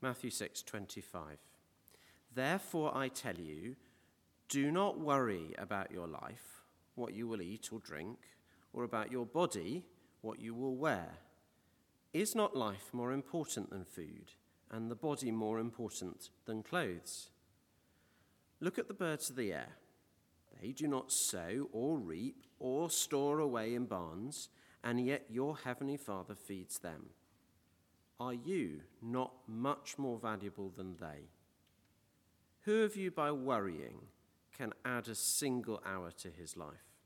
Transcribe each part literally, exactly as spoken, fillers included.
Matthew six twenty-five. Therefore I tell you, do not worry about your life, what you will eat or drink, or about your body, what you will wear. Is not life more important than food, and the body more important than clothes? Look at the birds of the air. They do not sow or reap or store away in barns, and yet your heavenly Father feeds them. Are you not much more valuable than they? Who of you, by worrying, can add a single hour to his life?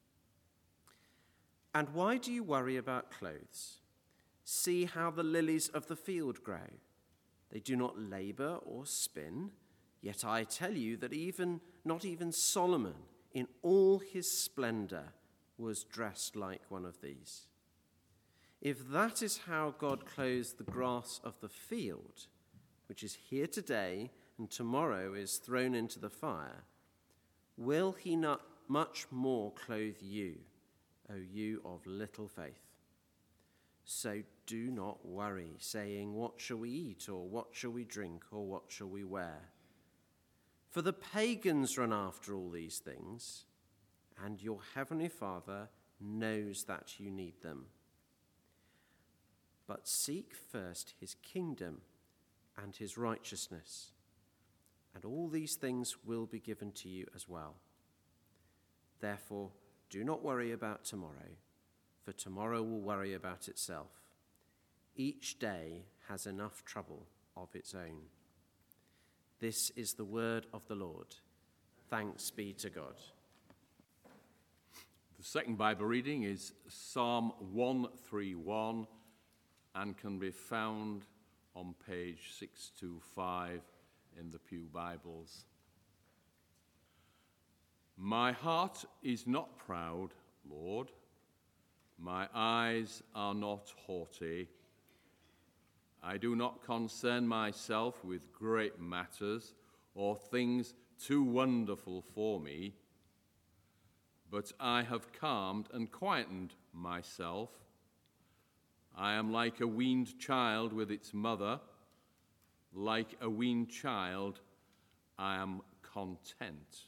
And why do you worry about clothes? See how the lilies of the field grow. They do not labor or spin, yet I tell you that even not even Solomon, in all his splendor, was dressed like one of these. If that is how God clothes the grass of the field, which is here today and tomorrow is thrown into the fire, will he not much more clothe you, O you of little faith? So do not worry, saying, what shall we eat, or what shall we drink, or what shall we wear? For the pagans run after all these things, and your heavenly Father knows that you need them. But seek first his kingdom and his righteousness, and all these things will be given to you as well. Therefore, do not worry about tomorrow, for tomorrow will worry about itself. Each day has enough trouble of its own. This is the word of the Lord. Thanks be to God. The second Bible reading is Psalm one thirty-one and can be found on page six twenty-five in the Pew Bibles. My heart is not proud, Lord. My eyes are not haughty. I do not concern myself with great matters or things too wonderful for me, but I have calmed and quietened myself. I am like a weaned child with its mother. Like a weaned child, I am content.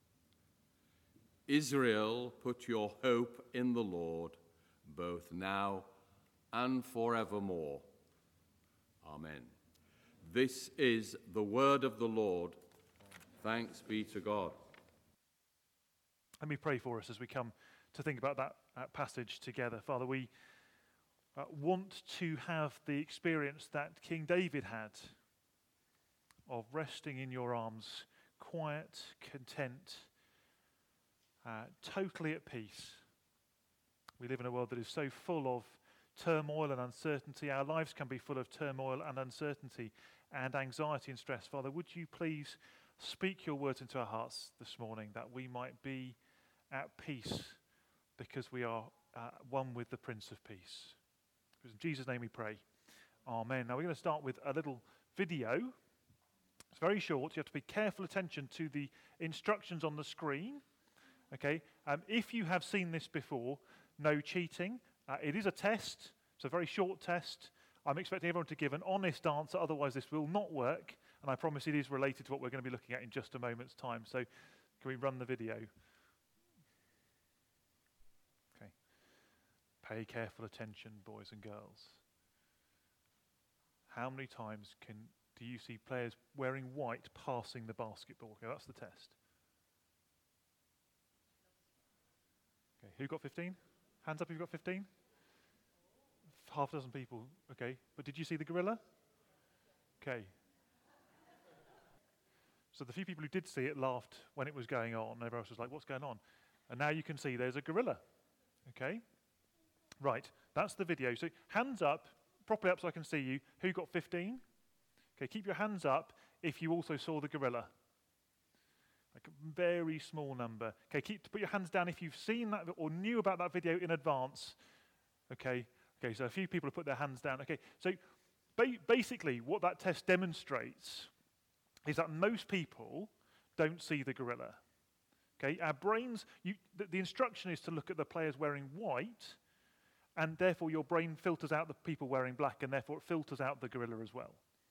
Israel, put your hope in the Lord, both now and forevermore. Amen. This is the word of the Lord. Thanks be to God. Let me pray for us as we come to think about that, that passage together. Father, we uh, want to have the experience that King David had of resting in your arms, quiet, content, uh, totally at peace. We live in a world that is so full of turmoil and uncertainty. Our lives can be full of turmoil and uncertainty and anxiety and stress. Father, would you please speak your words into our hearts this morning that we might be at peace because we are uh, one with the Prince of Peace. Because in Jesus' name we pray. Amen. Now we're going to start with a little video. It's very short. You have to pay careful attention to the instructions on the screen. Okay. Um, if you have seen this before, no cheating. Uh, it is a test. It's a very short test. I'm expecting everyone to give an honest answer, otherwise this will not work. And I promise it is related to what we're going to be looking at in just a moment's time. So can we run the video? Okay. Pay careful attention, boys and girls. How many times can do you see players wearing white passing the basketball? Okay, that's the test. Okay, who got fifteen? Hands up if you've got fifteen. Half a dozen people, okay. But did you see the gorilla? Okay. So the few people who did see it laughed when it was going on. Everyone else was like, what's going on? And now you can see there's a gorilla, okay. Right, that's the video. So hands up, properly up so I can see you. Who got fifteen? Okay, keep your hands up if you also saw the gorilla. Like a very small number. Okay, keep put your hands down if you've seen that or knew about that video in advance. Okay, okay. So a few people have put their hands down. Okay, so ba- basically, what that test demonstrates is that most people don't see the gorilla. Okay, our brains. You, the, the instruction is to look at the players wearing white, and therefore your brain filters out the people wearing black, and therefore it filters out the gorilla as well.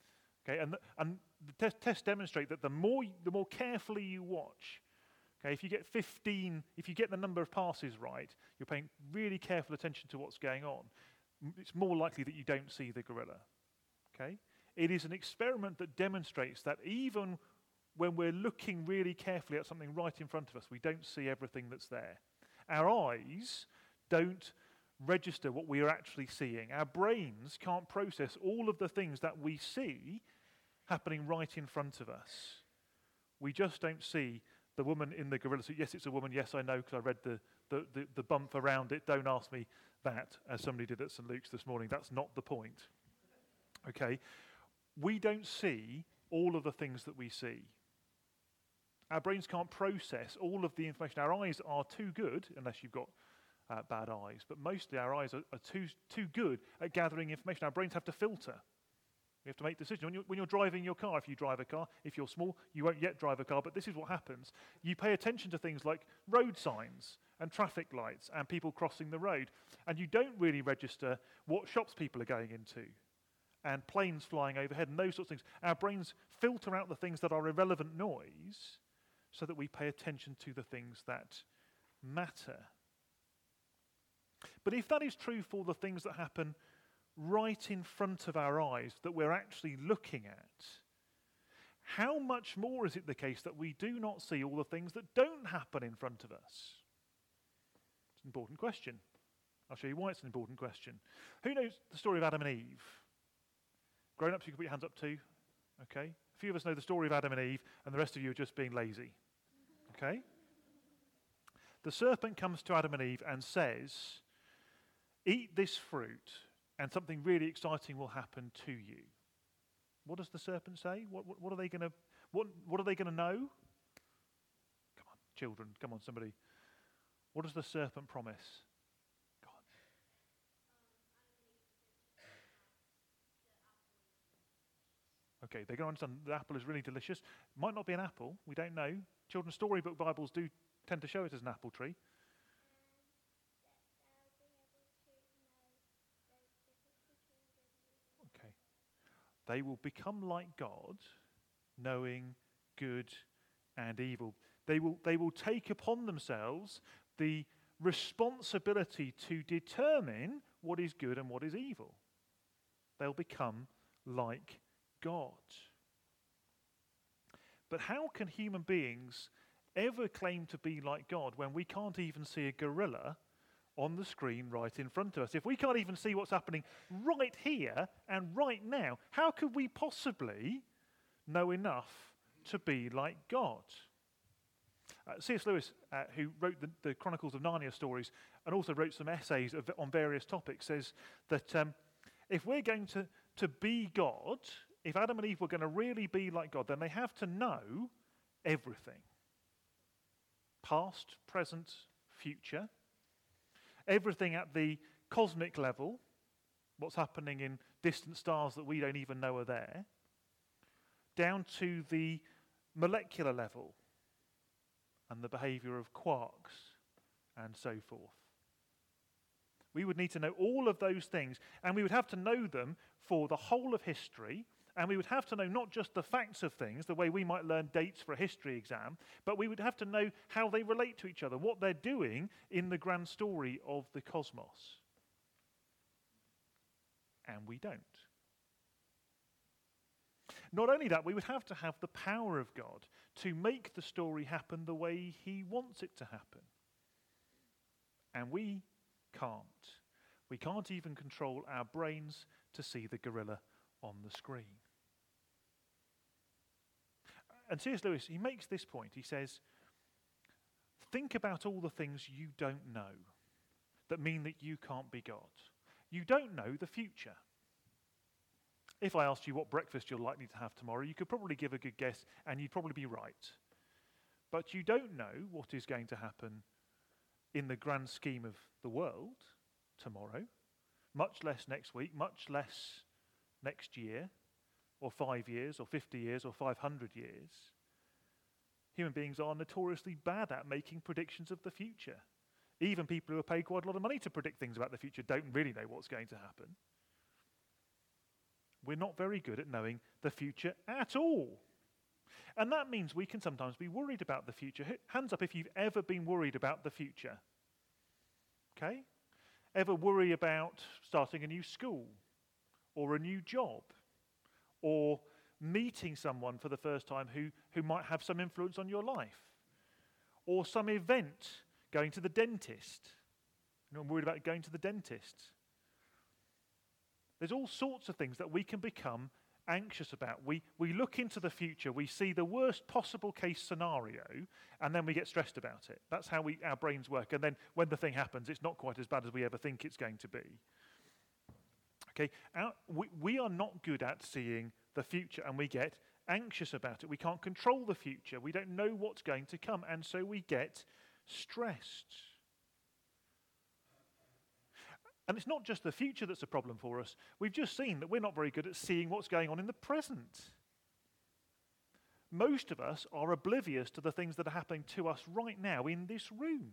Okay, and the, and the te- tests demonstrate that the more the more carefully you watch, okay, if you get fifteen, if you get the number of passes right, you're paying really careful attention to what's going on, it's more likely that you don't see the gorilla. Okay, it is an experiment that demonstrates that even when we're looking really carefully at something right in front of us, we don't see everything that's there. Our eyes don't register what we are actually seeing. Our brains can't process all of the things that we see happening right in front of us. We just don't see the woman in the gorilla suit. Yes, it's a woman. Yes, I know because I read the, the, the, the bump around it. Don't ask me that, as somebody did at Saint Luke's this morning. That's not the point. Okay? We don't see all of the things that we see. Our brains can't process all of the information. Our eyes are too good, unless you've got uh, bad eyes, but mostly our eyes are, are too, too good at gathering information. Our brains have to filter. You have to make decisions. When you're, when you're driving your car, if you drive a car, if you're small, you won't yet drive a car, but this is what happens. You pay attention to things like road signs and traffic lights and people crossing the road, and you don't really register what shops people are going into and planes flying overhead and those sorts of things. Our brains filter out the things that are irrelevant noise so that we pay attention to the things that matter. But if that is true for the things that happen right in front of our eyes that we're actually looking at, how much more is it the case that we do not see all the things that don't happen in front of us? It's an important question. I'll show you why it's an important question. Who knows the story of Adam and Eve? Grown-ups, you can put your hands up too. Okay? A few of us know the story of Adam and Eve, and the rest of you are just being lazy. Okay? The serpent comes to Adam and Eve and says, eat this fruit, and something really exciting will happen to you. What does the serpent say? What, what, what are they going to what, what are they going to know? Come on, children, come on, somebody. What does the serpent promise? Go on. Okay, they're going to understand the apple is really delicious. Might not be an apple, we don't know. Children's storybook Bibles do tend to show it as an apple tree. Okay. They will become like God, knowing good and evil. They will, they will take upon themselves the responsibility to determine what is good and what is evil. They'll become like God. But how can human beings ever claim to be like God when we can't even see a gorilla on the screen right in front of us? If we can't even see what's happening right here and right now, how could we possibly know enough to be like God? Uh, C S Lewis, uh, who wrote the, the Chronicles of Narnia stories and also wrote some essays of, on various topics, says that um, if we're going to, to be God, if Adam and Eve were going to really be like God, then they have to know everything. Past, present, future. Everything at the cosmic level, what's happening in distant stars that we don't even know are there, down to the molecular level and the behavior of quarks and so forth. We would need to know all of those things, and we would have to know them for the whole of history, and we would have to know not just the facts of things, the way we might learn dates for a history exam, but we would have to know how they relate to each other, what they're doing in the grand story of the cosmos. And we don't. Not only that, we would have to have the power of God to make the story happen the way He wants it to happen. And we can't. We can't even control our brains to see the gorilla on the screen. And C S Lewis, he makes this point. He says, think about all the things you don't know that mean that you can't be God. You don't know the future. If I asked you what breakfast you're likely to have tomorrow, you could probably give a good guess and you'd probably be right. But you don't know what is going to happen in the grand scheme of the world tomorrow, much less next week, much less next year, or five years, or fifty years, or five hundred years. Human beings are notoriously bad at making predictions of the future. Even people who are paid quite a lot of money to predict things about the future don't really know what's going to happen. We're not very good at knowing the future at all. And that means we can sometimes be worried about the future. Hands up if you've ever been worried about the future. Okay? Ever worry about starting a new school or a new job or meeting someone for the first time who, who might have some influence on your life, or some event, going to the dentist. You know, I'm worried about going to the dentist. There's all sorts of things that we can become anxious about. We, we look into the future, we see the worst possible case scenario, and then we get stressed about it. That's how we, our brains work. And then when the thing happens, it's not quite as bad as we ever think it's going to be. Okay, our, we, we are not good at seeing the future, and we get anxious about it. We can't control the future. We don't know what's going to come, and so we get stressed. And it's not just the future that's a problem for us. We've just seen that we're not very good at seeing what's going on in the present. Most of us are oblivious to the things that are happening to us right now in this room.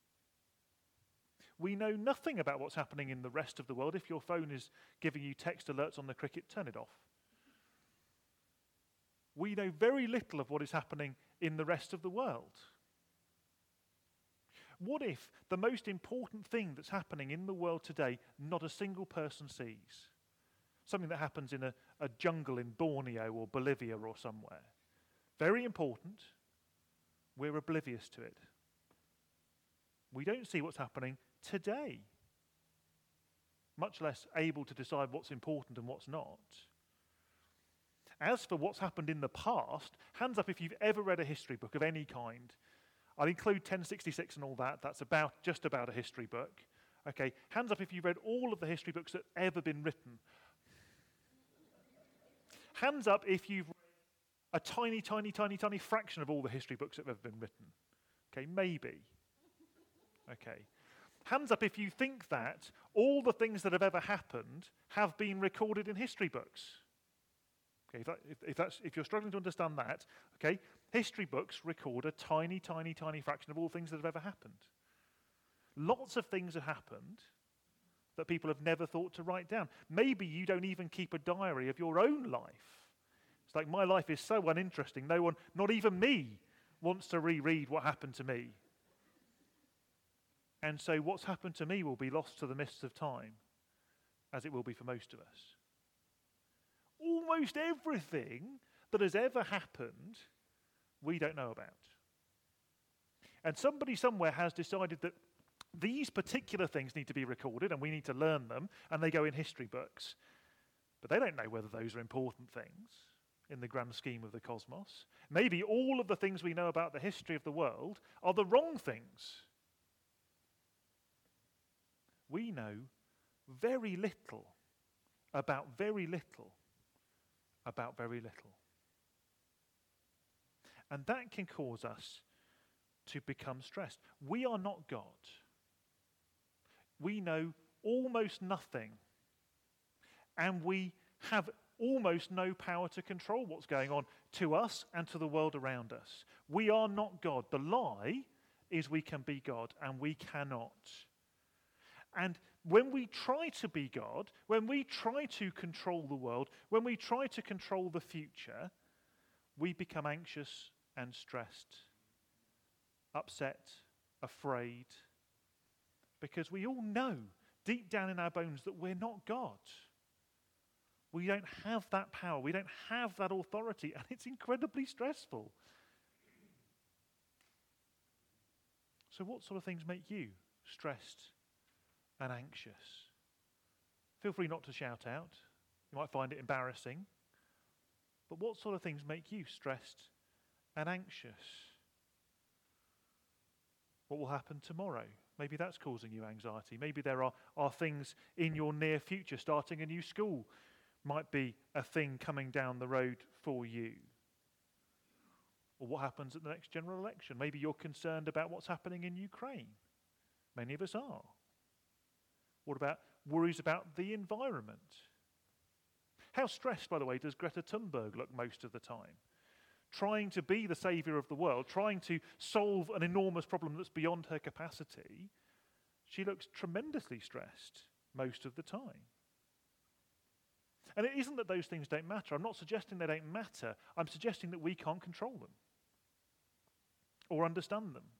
We know nothing about what's happening in the rest of the world. If your phone is giving you text alerts on the cricket, turn it off. We know very little of what is happening in the rest of the world. What if the most important thing that's happening in the world today, not a single person sees? Something that happens in a, a jungle in Borneo or Bolivia or somewhere. Very important. We're oblivious to it. We don't see what's happening today, much less able to decide what's important and what's not. As for what's happened in the past, hands up if you've ever read a history book of any kind. I'll include ten sixty-six and all that. That's about just about a history book. Okay, hands up if you've read all of the history books that have ever been written. Hands up if you've read a tiny, tiny, tiny, tiny fraction of all the history books that have ever been written. Okay, maybe. Okay. Hands up if you think that all the things that have ever happened have been recorded in history books. Okay, if, that, if, if, that's, if you're struggling to understand that, okay, history books record a tiny, tiny, tiny fraction of all things that have ever happened. Lots of things have happened that people have never thought to write down. Maybe you don't even keep a diary of your own life. It's like, my life is so uninteresting, no one, not even me, wants to reread what happened to me. And so what's happened to me will be lost to the mists of time, as it will be for most of us. Almost everything that has ever happened, we don't know about. And somebody somewhere has decided that these particular things need to be recorded and we need to learn them, and they go in history books. But they don't know whether those are important things in the grand scheme of the cosmos. Maybe all of the things we know about the history of the world are the wrong things. We know very little about very little about very little. And that can cause us to become stressed. We are not God. We know almost nothing. And we have almost no power to control what's going on to us and to the world around us. We are not God. The lie is we can be God, and we cannot. And when we try to be God, when we try to control the world, when we try to control the future, we become anxious and stressed, upset, afraid, because we all know deep down in our bones that we're not God. We don't have that power. We don't have that authority, and it's incredibly stressful. So what sort of things make you stressed and anxious? Feel free not to shout out. You might find it embarrassing. But what sort of things make you stressed and anxious? What will happen tomorrow? Maybe that's causing you anxiety. Maybe there are, are things in your near future. Starting a new school might be a thing coming down the road for you. Or what happens at the next general election? Maybe you're concerned about what's happening in Ukraine. Many of us are. What about worries about the environment? How stressed, by the way, does Greta Thunberg look most of the time? Trying to be the saviour of the world, trying to solve an enormous problem that's beyond her capacity, she looks tremendously stressed most of the time. And it isn't that those things don't matter. I'm not suggesting they don't matter. I'm suggesting that we can't control them or understand them.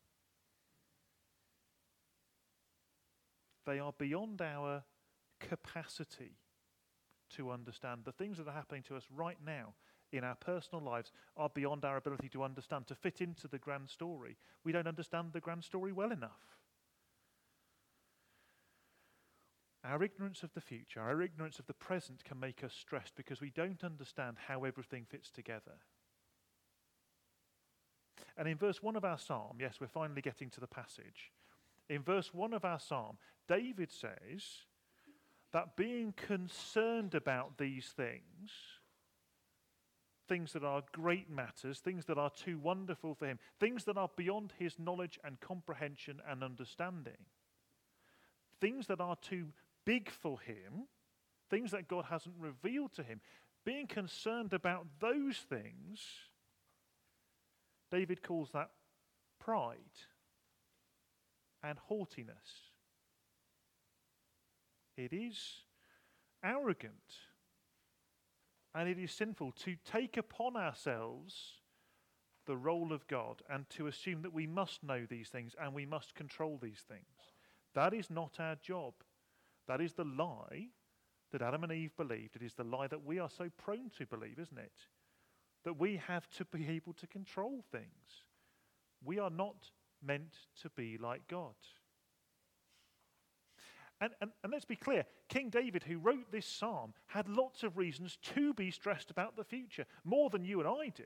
They are beyond our capacity to understand. The things that are happening to us right now in our personal lives are beyond our ability to understand, to fit into the grand story. We don't understand the grand story well enough. Our ignorance of the future, our ignorance of the present can make us stressed because we don't understand how everything fits together. And in verse one of our psalm, yes, we're finally getting to the passage. In verse one of our psalm, David says that being concerned about these things, things that are great matters, things that are too wonderful for him, things that are beyond his knowledge and comprehension and understanding, things that are too big for him, things that God hasn't revealed to him, being concerned about those things, David calls that pride and haughtiness. It is arrogant and it is sinful to take upon ourselves the role of God and to assume that we must know these things and we must control these things. That is not our job. That is the lie that Adam and Eve believed. It is the lie that we are so prone to believe, isn't it? That we have to be able to control things. We are not meant to be like God. And, and, and let's be clear, King David, who wrote this psalm, had lots of reasons to be stressed about the future, more than you and I do.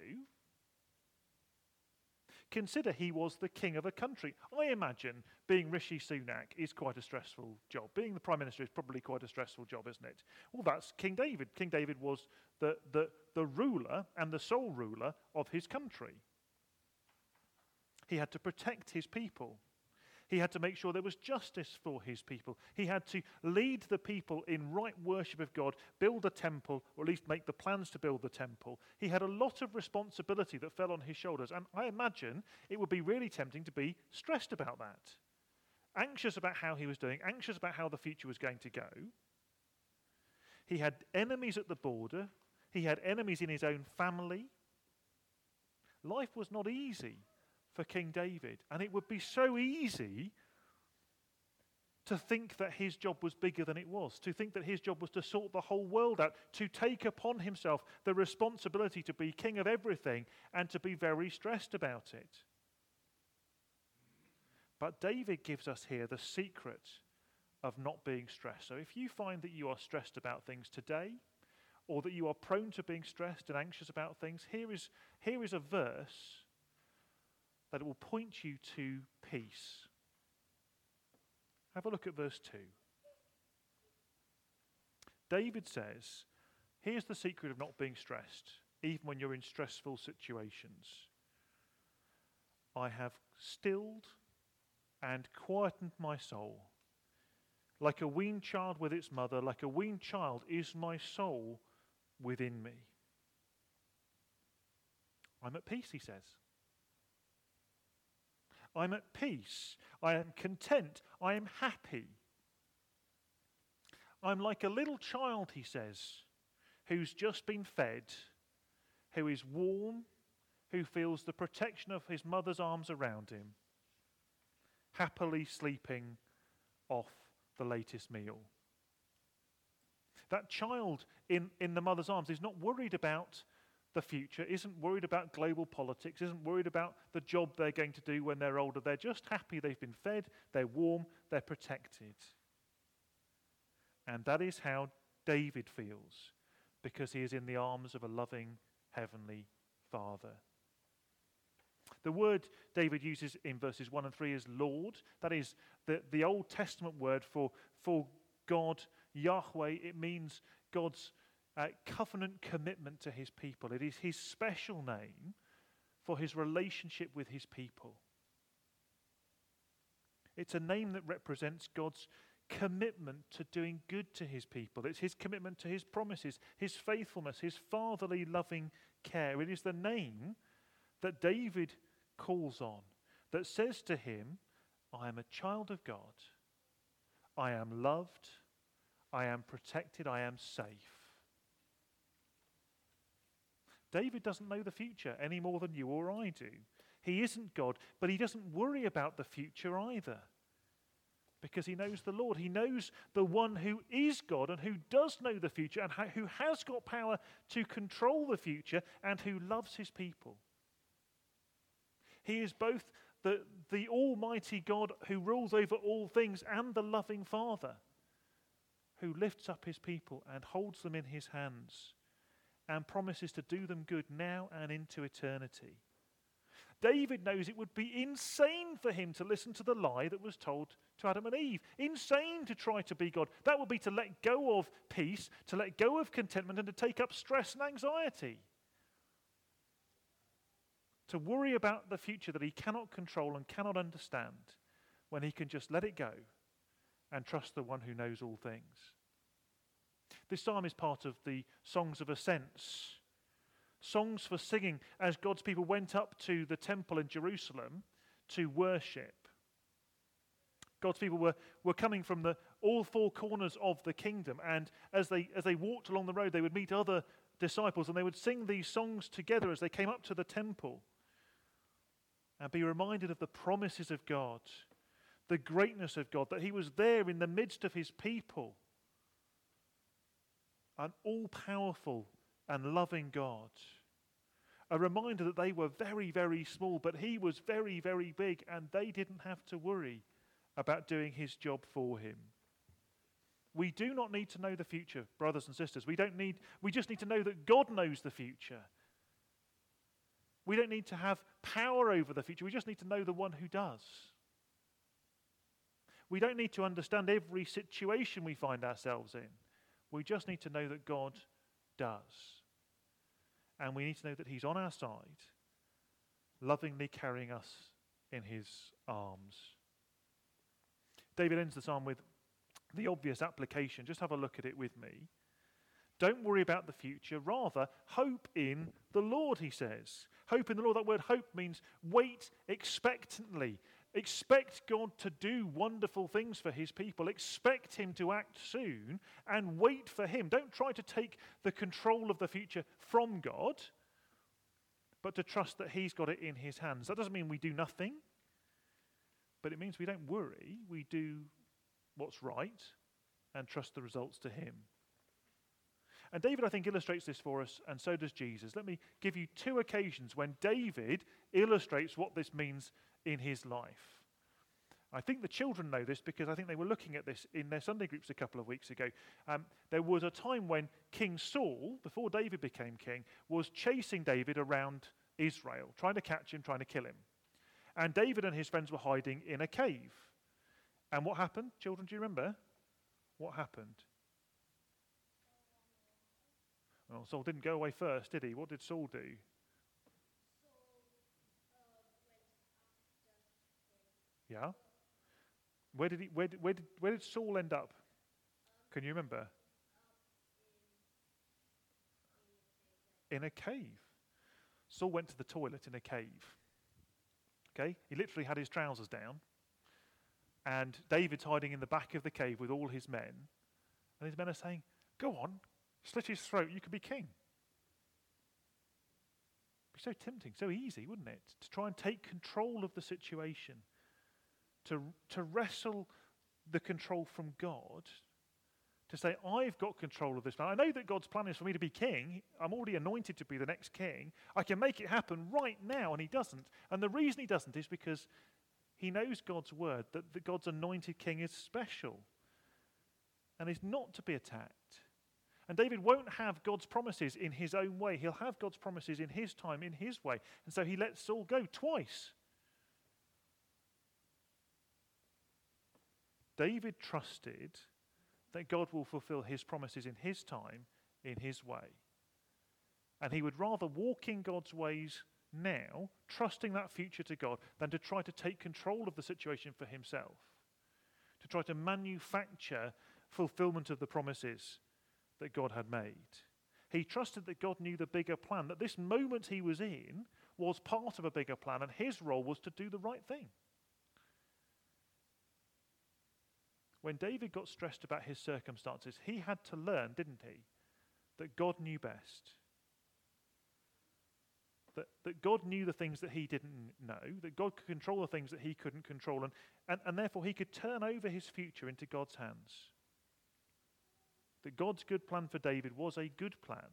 Consider he was the king of a country. I imagine being Rishi Sunak is quite a stressful job. Being the Prime Minister is probably quite a stressful job, isn't it? Well, that's King David. King David was the, the, the ruler and the sole ruler of his country. He had to protect his people. He had to make sure there was justice for his people. He had to lead the people in right worship of God, build a temple, or at least make the plans to build the temple. He had a lot of responsibility that fell on his shoulders, and I imagine it would be really tempting to be stressed about that. Anxious about how he was doing, anxious about how the future was going to go. He had enemies at the border. He had enemies in his own family. Life was not easy for King David, and it would be so easy to think that his job was bigger than it was, to think that his job was to sort the whole world out, to take upon himself the responsibility to be king of everything and to be very stressed about it. But David gives us here the secret of not being stressed. So if you find that you are stressed about things today, or that you are prone to being stressed and anxious about things, here is, here is a verse that it will point you to peace. Have a look at verse two. David says, here's the secret of not being stressed, even when you're in stressful situations. I have stilled and quietened my soul. Like a weaned child with its mother, like a weaned child is my soul within me. I'm at peace, he says. I'm at peace. I am content. I am happy. I'm like a little child, he says, who's just been fed, who is warm, who feels the protection of his mother's arms around him, happily sleeping off the latest meal. That child in, in the mother's arms is not worried about the future, isn't worried about global politics, isn't worried about the job they're going to do when they're older. They're just happy they've been fed, they're warm, they're protected. And that is how David feels, because he is in the arms of a loving heavenly Father. The word David uses in verses one and three is Lord. That is the, the Old Testament word for, for God, Yahweh. It means God's Uh, covenant commitment to his people. It is his special name for his relationship with his people. It's a name that represents God's commitment to doing good to his people. It's his commitment to his promises, his faithfulness, his fatherly loving care. It is the name that David calls on, that says to him, I am a child of God. I am loved. I am protected. I am safe. David doesn't know the future any more than you or I do. He isn't God, but he doesn't worry about the future either, because he knows the Lord. He knows the one who is God and who does know the future and who has got power to control the future and who loves his people. He is both the, the almighty God who rules over all things and the loving Father who lifts up his people and holds them in his hands and promises to do them good now and into eternity. David knows it would be insane for him to listen to the lie that was told to Adam and Eve. Insane to try to be God. That would be to let go of peace, to let go of contentment, and to take up stress and anxiety. To worry about the future that he cannot control and cannot understand when he can just let it go and trust the one who knows all things. This psalm is part of the Songs of Ascents. Songs for singing as God's people went up to the temple in Jerusalem to worship. God's people were, were coming from the all four corners of the kingdom, and as they as they walked along the road, they would meet other disciples and they would sing these songs together as they came up to the temple and be reminded of the promises of God, the greatness of God, that he was there in the midst of his people, an all-powerful and loving God. A reminder that they were very, very small, but he was very, very big, and they didn't have to worry about doing his job for him. We do not need to know the future, brothers and sisters. We don't need, we just need to know that God knows the future. We don't need to have power over the future. We just need to know the one who does. We don't need to understand every situation we find ourselves in. We just need to know that God does. And we need to know that he's on our side, lovingly carrying us in his arms. David ends the psalm with the obvious application. Just have a look at it with me. Don't worry about the future. Rather, hope in the Lord, he says. Hope in the Lord. That word hope means wait expectantly. Expect God to do wonderful things for his people. Expect him to act soon and wait for him. Don't try to take the control of the future from God, but to trust that he's got it in his hands. That doesn't mean we do nothing, but it means we don't worry. We do what's right and trust the results to him. And David, I think, illustrates this for us, and so does Jesus. Let me give you two occasions when David illustrates what this means in his life. I think the children know this because I think they were looking at this in their Sunday groups a couple of weeks ago. Um, there was a time when King Saul, before David became king, was chasing David around Israel, trying to catch him, trying to kill him. And David and his friends were hiding in a cave. And what happened? Children, do you remember? What happened? Well, Saul didn't go away first, did he? What did Saul do? Yeah? Where did he? Where did, where did, where did Saul end up? Can you remember? In a cave. Saul went to the toilet in a cave. Okay? He literally had his trousers down. And David's hiding in the back of the cave with all his men. And his men are saying, go on, slit his throat, you could be king. It'd be so tempting, so easy, wouldn't it? To try and take control of the situation. To, to wrestle the control from God. To say, I've got control of this plan. I know that God's plan is for me to be king. I'm already anointed to be the next king. I can make it happen right now, and he doesn't. And the reason he doesn't is because he knows God's word, that, that God's anointed king is special and is not to be attacked. And David won't have God's promises in his own way. He'll have God's promises in his time, in his way. And so he lets Saul go twice. David trusted that God will fulfill his promises in his time, in his way. And he would rather walk in God's ways now, trusting that future to God, than to try to take control of the situation for himself, to try to manufacture fulfillment of the promises that God had made. He trusted that God knew the bigger plan, that this moment he was in was part of a bigger plan, and his role was to do the right thing. When David got stressed about his circumstances, he had to learn, didn't he, that God knew best. that, that God knew the things that he didn't know, that God could control the things that he couldn't control, and, and, and therefore he could turn over his future into God's hands. That God's good plan for David was a good plan.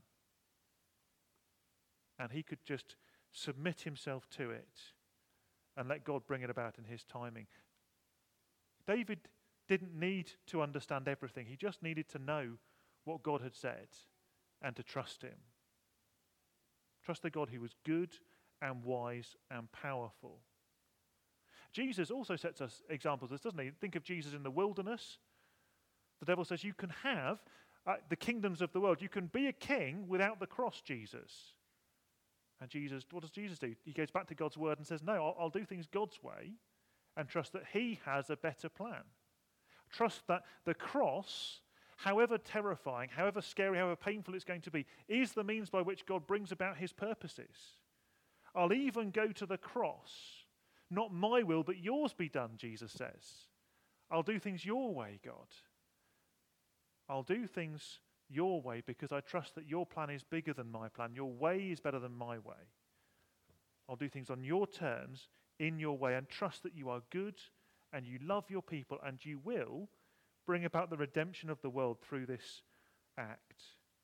And he could just submit himself to it and let God bring it about in his timing. David didn't need to understand everything. He just needed to know what God had said and to trust him. Trust the God who was good and wise and powerful. Jesus also sets us examples of this, doesn't he? Think of Jesus in the wilderness. The devil says you can have uh, the kingdoms of the world. You can be a king without the cross, Jesus. And Jesus, what does Jesus do? He goes back to God's word and says, no, I'll, I'll do things God's way and trust that he has a better plan. Trust that the cross, however terrifying, however scary, however painful it's going to be, is the means by which God brings about his purposes. I'll even go to the cross. Not my will, but yours be done, Jesus says. I'll do things your way, God. I'll do things your way because I trust that your plan is bigger than my plan. Your way is better than my way. I'll do things on your terms, in your way, and trust that you are good and you love your people and you will bring about the redemption of the world through this act.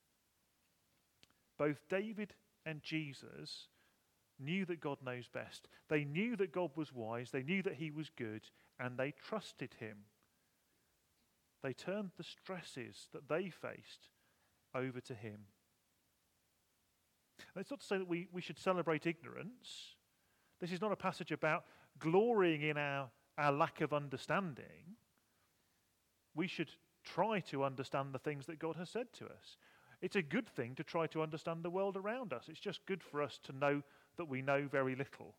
Both David and Jesus knew that God knows best. They knew that God was wise. They knew that he was good, and they trusted him. They turned the stresses that they faced over to him. And it's not to say that we, we should celebrate ignorance. This is not a passage about glorying in our, our lack of understanding. We should try to understand the things that God has said to us. It's a good thing to try to understand the world around us. It's just good for us to know that we know very little.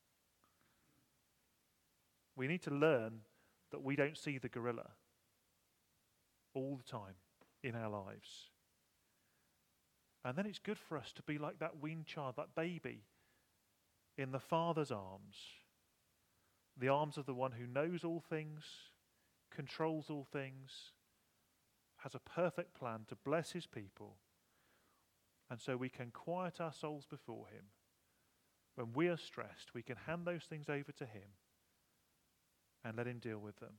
We need to learn that we don't see the gorilla all the time in our lives. And then it's good for us to be like that weaned child, that baby in the Father's arms, the arms of the one who knows all things, controls all things, has a perfect plan to bless his people. And so we can quiet our souls before him. When we are stressed, we can hand those things over to him and let him deal with them.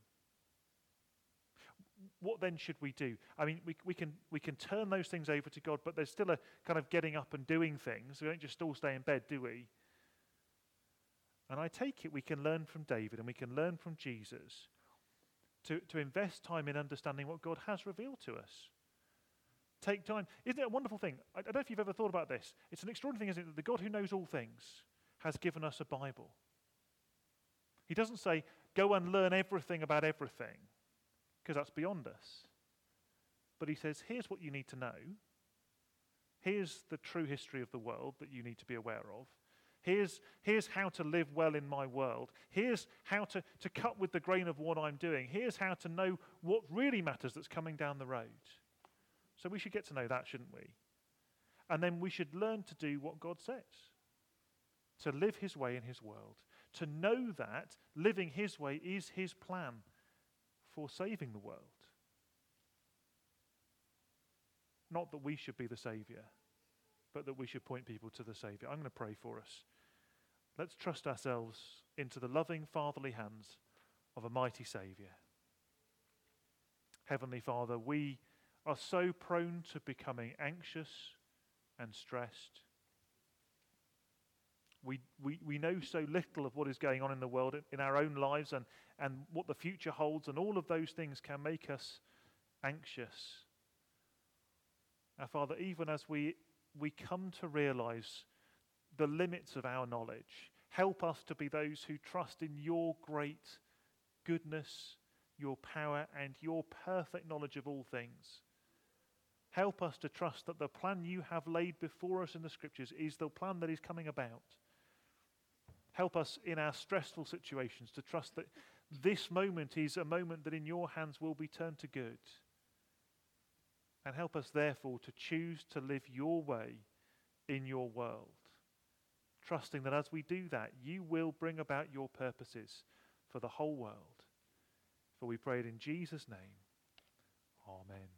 What then should we do? I mean, we, we can we can turn those things over to God, but there's still a kind of getting up and doing things. We don't just all stay in bed, do we? And I take it we can learn from David and we can learn from Jesus to, to invest time in understanding what God has revealed to us. Take time. Isn't it a wonderful thing? I don't know if you've ever thought about this. It's an extraordinary thing, isn't it, that the God who knows all things has given us a Bible. He doesn't say, go and learn everything about everything, because that's beyond us. But he says, here's what you need to know. Here's the true history of the world that you need to be aware of. Here's, here's how to live well in my world. Here's how to, to cut with the grain of what I'm doing. Here's how to know what really matters that's coming down the road. So we should get to know that, shouldn't we? And then we should learn to do what God says. To live his way in his world. To know that living his way is his plan for saving the world. Not that we should be the Saviour, but that we should point people to the Saviour. I'm going to pray for us. Let's trust ourselves into the loving fatherly hands of a mighty Saviour. Heavenly Father, we are so prone to becoming anxious and stressed. We, we, we know so little of what is going on in the world, in our own lives, and, and what the future holds, and all of those things can make us anxious. Our Father, even as we, we come to realize the limits of our knowledge, help us to be those who trust in your great goodness, your power, and your perfect knowledge of all things. Help us to trust that the plan you have laid before us in the Scriptures is the plan that is coming about. Help us in our stressful situations to trust that this moment is a moment that in your hands will be turned to good. And help us therefore to choose to live your way in your world, trusting that as we do that, you will bring about your purposes for the whole world. For we pray it in Jesus' name. Amen.